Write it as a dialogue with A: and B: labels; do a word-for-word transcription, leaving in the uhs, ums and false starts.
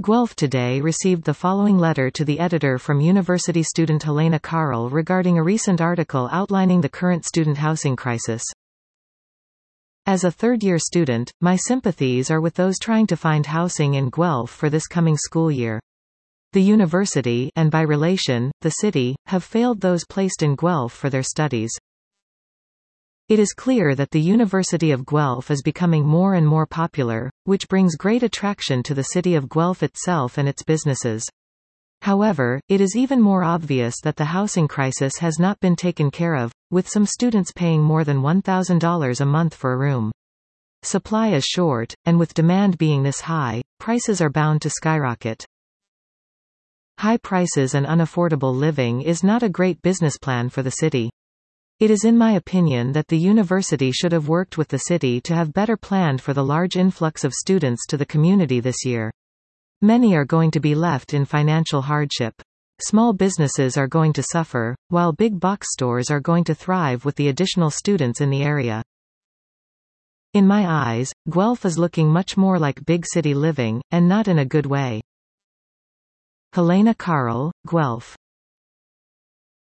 A: Guelph Today received the following letter to the editor from university student Helena Karl regarding a recent article outlining the current student housing crisis. As a third-year student, my sympathies are with those trying to find housing in Guelph for this coming school year. The university, and by relation, the city, have failed those placed in Guelph for their studies. It is clear that the University of Guelph is becoming more and more popular, which brings great attraction to the city of Guelph itself and its businesses. However, it is even more obvious that the housing crisis has not been taken care of, with some students paying more than one thousand dollars a month for a room. Supply is short, and with demand being this high, prices are bound to skyrocket. High prices and unaffordable living is not a great business plan for the city. It is in my opinion that the university should have worked with the city to have better planned for the large influx of students to the community this year. Many are going to be left in financial hardship. Small businesses are going to suffer, while big box stores are going to thrive with the additional students in the area. In my eyes, Guelph is looking much more like big city living, and not in a good way. Helena Karl, Guelph.